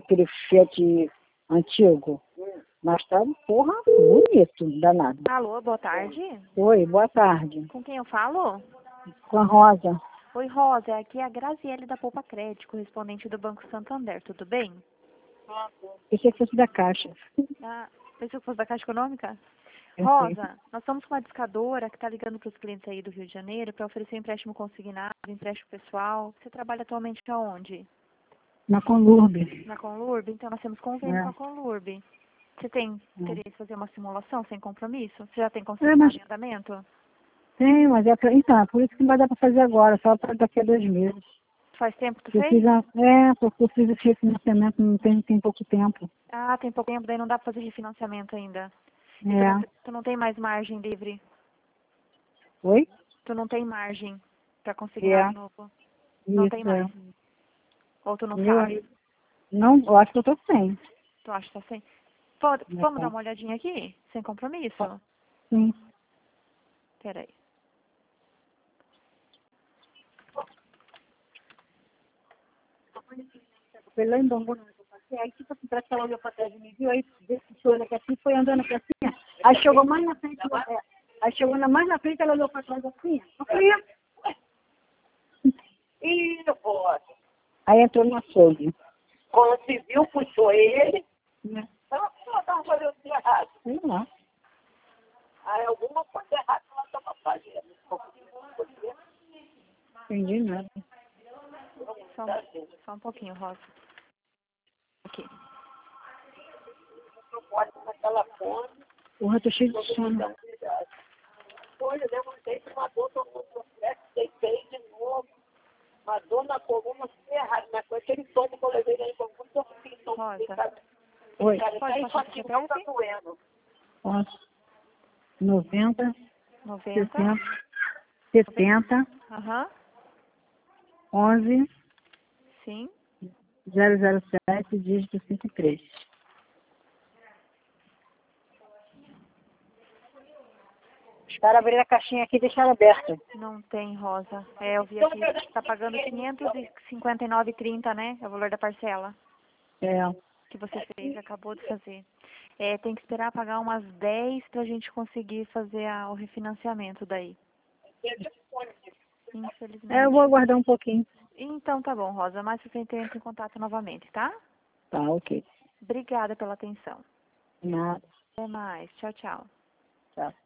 aquele Fiat antigo. Mas tá, porra, bonito, danado. Alô, boa tarde. Oi, boa tarde. Com quem eu falo? Com a Rosa. Oi, Rosa. Aqui é a Graziele da Poupa Crédito, correspondente do Banco Santander. Tudo bem? Pensei que fosse da Caixa. Ah, pensou que fosse da Caixa Econômica? Eu Rosa, nós estamos com uma discadora que está ligando para os clientes aí do Rio de Janeiro para oferecer empréstimo consignado, empréstimo pessoal. Você trabalha atualmente aonde? Na Conlurb. Na Conlurb? Então nós temos convênio com a Conlurb. Você tem interesse em fazer uma simulação sem compromisso? Você já tem consignado em andamento? Tem, mas é pra, então, é por isso que não vai dar para fazer agora, só para daqui a 2 meses. Faz tempo que tu Eu fez? fiz porque eu fiz esse refinanciamento, não tem pouco tempo. Ah, tem pouco tempo, daí não dá para fazer refinanciamento ainda. É. Tu não tem mais margem livre? Oi? Tu não tem margem para consignar de novo? Não tem Isso, mais. Ou tu não Eu, sabe? não, eu acho que eu tô sem. Tu acha que tá sem? Vamos dar uma olhadinha aqui? Sem compromisso? Sim. Peraí. Foi lá em Bangu, não, eu passei, aí tipo assim, parece que ela olhou pra trás e me viu, aí esse olho aqui assim, foi andando aqui assim, aí chegou mais na frente, aí chegou mais na frente, ela olhou pra trás assim, eu falei, ué. E pô, Aí entrou no açougue. quando se viu, puxou ele. Né? Ela estava fazendo de errado. Sei lá. Aí alguma coisa errada ela estava fazendo. Entendi nada. Só um pouquinho, Rosa. Aqui. Não pode naquela fome. Porra, tô cheio de sono. Olha, eu levantei com uma dor no complexo, deitei de novo. Uma dor na coluna ferrada, mas foi aquele tombo que eu levei aí, foi muito aquele tombo. Rosa. Oi. Cara, Pode isso passar aqui seu não tá CPF? doendo. Ó, 90, 90. 70, Aham. 11, Sim. 007, dígito 53. Os caras abriram a caixinha aqui e deixaram aberta. Não tem, Rosa. É, eu vi aqui que tá pagando 559,30, né? É o valor da parcela É. que você fez, acabou de fazer. É, tem que esperar pagar umas 10 pra gente conseguir fazer o refinanciamento daí. Infelizmente. Eu vou aguardar um pouquinho. Então tá bom, Rosa. Mais pra frente entra em contato novamente, tá? Tá, ok. Obrigada pela atenção. Nada. Até mais. Tchau, tchau. Tá.